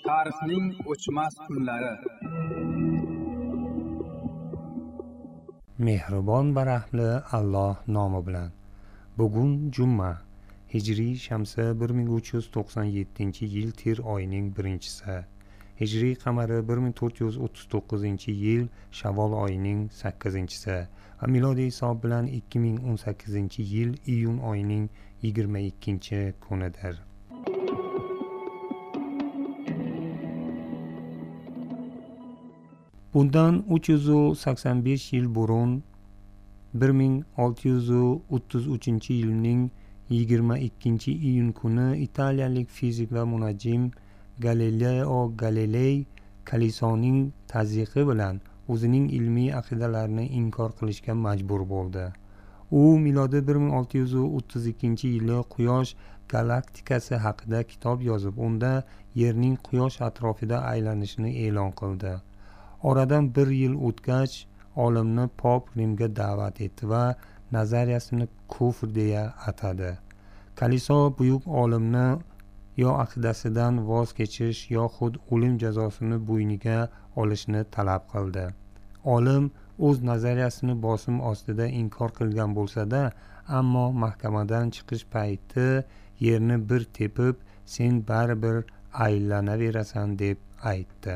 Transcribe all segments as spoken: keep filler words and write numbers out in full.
Tarixning o'chmas kunlari. Mehribon va rahmli Alloh nomi bilan. Bugun juma, Hijriy shamsi bir ming uch yuz to'qson yettinchi yil Tir oyining birinchisi. Hijriy qamari bir ming to'rt yuz o'ttiz to'qqizinchi yil Shavvol oyining sakkizinchisi va milodiy hisob bilan ikki ming o'n sakkizinchi yil iyun oyining yigirma ikkinchi kunidir. Bundan uch yuz sakson besh yil burun bir ming olti yuz o'ttiz uchinchi yilning yigirma ikkinchi iyun kuni italiyalik fizik va munajjim Galileo Galilei Kalisoning tazyiqi bilan o'zining ilmiy aqidalarini inkor qilishga majbur bo'ldi. U milodi bir ming olti yuz o'ttiz ikkinchi yili Quyosh galaktikasi haqida kitob yozib, unda Yerning Quyosh atrofida aylanishini e'lon qildi. Oradan bir yil o'tgach, olimni Pop Rimga da'vat etdi va nazariyasini kufr deya atadi. Kaliso buyuk olimni yo aqidasidan voz kechish yoxud o'lim jazosini bo'yniga olishni talab qildi. Olim o'z nazariyasini bosim ostida inkor qilgan bo'lsa-da, ammo mahkamadan chiqish payti yerni bir tepib, sen baribir aylanaverasan deb aytdi.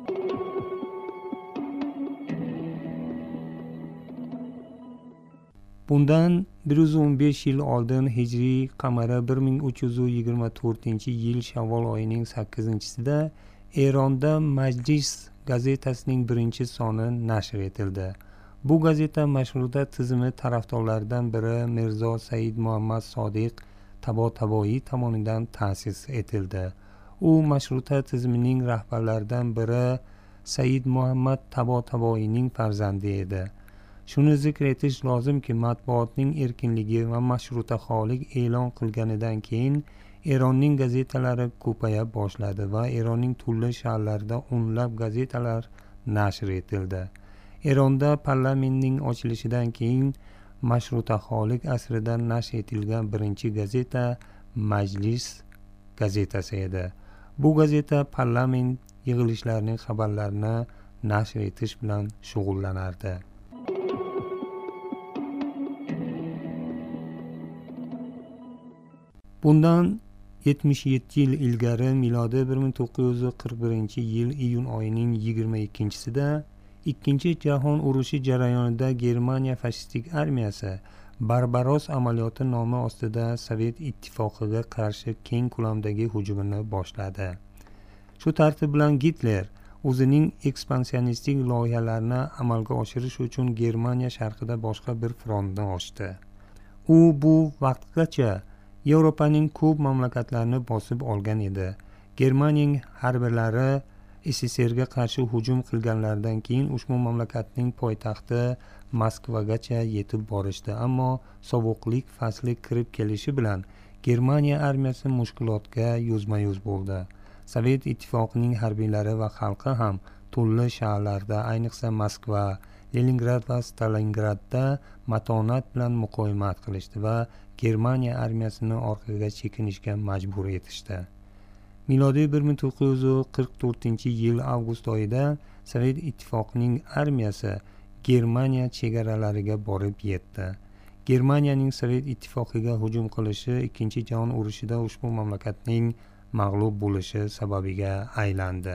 Bundan bir yuz o'n besh yil oldin Hijriy qamari bir ming uch yuz yigirma to'rtinchi yil Shavvol oyining sakkizinchisida Eronda Majlis gazetasining birinchi soni nashr etildi. Bu gazeta mashruta tizimi tarafdorlaridan biri Mirzo Said Muhammad Sodiq Tabataboiy tomonidan ta'sis etildi. U mashruta tizimining rahbarlaridan biri Said Muhammad Tabataboiyning farzandi edi. Shuni zikr etish lozimki, matbuotning erkinligi va mashrutaxohlik e'lon qilganidan keyin Eronning gazetalari ko'paya boshladi va Eronning turli shaharlarida o'nlab gazetalar nashr etildi. Eronda parlamentning ochilishidan keyin mashrutaxohlik asrida nashr etilgan birinchi gazeta Majlis gazetasi edi. Bu gazeta parlament yig'ilishlarining xabarlarini nashr etish bilan shug'ullanardi. Bundan yetmish yetti yil ilgari, milodi bir ming to'qqiz yuz qirq birinchi yil iyun oyining yigirma ikkinchisida Ikkinchi jahon urushi jarayonida Germaniya fashistik armiyasi Barbaros amaliyoti nomi ostida Sovet ittifoqiga qarshi keng ko'lamdagi hujumini boshladi. Shu tartib bilan Gitler o'zining ekspansionistik loyihalarini amalga oshirish uchun Germaniya sharqida boshqa bir frontni ochdi. U bu vaqtgacha Yevropaning ko'p mamlakatlarini bosib olgan edi. Germaniyaning harbiylari S S R ga qarshi hujum qilganlaridan keyin ushbu mamlakatning poytaxti Moskvagacha yetib borishdi, ammo sovuqlik fasli kirib kelishi bilan Germaniya armiyasi mushkulotga yuzma-yuz bo'ldi. Sovet ittifoqining harbiylari va xalqi ham turli shaharlarda, ayniqsa Moskva, Leningrad va Stalingradda matonat bilan muqovimat qilishdi va Germaniya armiyasini orqaga chekinishga majbur etishdi. Milodiy bir ming to'qqiz yuz qirq to'rtinchi yil avgust oyida Sovet ittifoqining armiyasi Germaniya chegaralariga borib yetdi. Germaniyaning Sovet ittifoqiga hujum qilishi Ikkinchi jahon urushida ushbu mamlakatning mag'lub bo'lishi sababiga aylandi.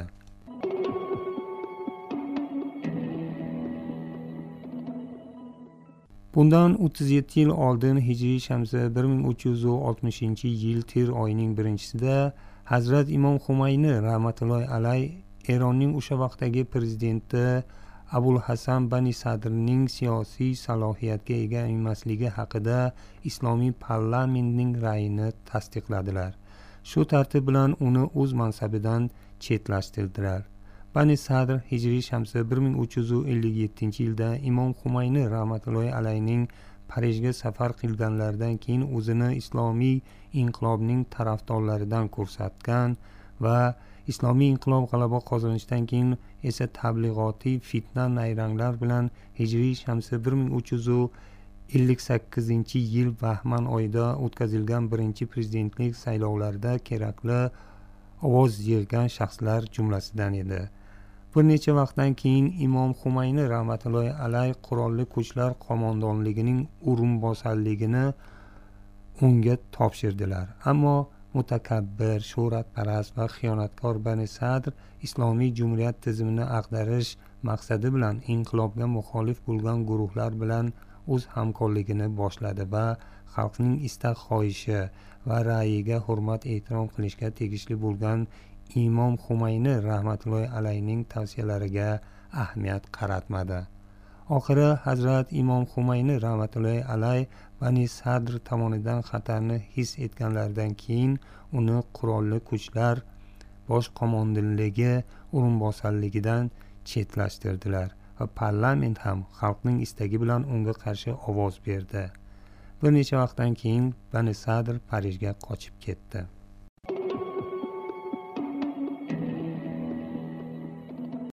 Bundan o'ttiz yetti yil oldin Hijriy shamsi bir ming uch yuz oltmishinchi yil Tir oyining birinchisida Hazrat Imom Xumayni rahmatullohi alayh Eronning o'sha vaqtdagi prezidenti Abul Hasan Bani Sadrning siyosiy salohiyatga ega emasligi haqida Islomiy parlamentning ra'yini tasdiqladilar. Shu tartib bilan uni o'z mansabidan chetlashtirdilar. Bani Sadr Hijriy shamsi bir ming uch yuz ellik yettinchi yilda Imom Xumayni rahmatullohi alayhning Parijga safar qilganlaridan keyin o'zini islomiy inqilobning tarafdorlaridan ko'rsatgan va islomiy inqilob g'alaba qozonishidan keyin esa tablig'otiy fitna nayranglar bilan Hijriy shamsi bir ming uch yuz ellik sakkizinchi yil Bahman oyida o'tkazilgan birinchi prezidentlik saylovlarida kerakli ovoz yig'gan shaxslar jumlasidan edi. Bir necha vaqtdan keyin Imom Xumayni rahmatullohi alayh qurolli kuchlar qo'mondonligining o'rinbosarligini unga topshirdilar. Ammo mutakabbir, shuhratparast va xiyonatkor Bani Sadr Islomiy Jumhuriyat tizimini ag'darish maqsadi bilan inqilobga muxolif bo'lgan guruhlar bilan o'z hamkorligini boshladi va xalqning istak xohishi va ra'yiga hurmat ehtirom qilishga tegishli bo'lgan Imom Xumayni rahmatullohi alayning tavsiyalariga ahamiyat qaratmadi. Oxiri Hazrat Imom Xumayni rahmatullohi alayh Bani Sadr tomonidan xatarni his etganlaridan keyin uni qurolli kuchlar bosh qo'mondonligi o'rinbosarligidan chetlashtirdilar va parlament ham xalqning istagi bilan unga qarshi ovoz berdi. Bir necha vaqtdan keyin Bani Sadr Parijga qochib ketdi.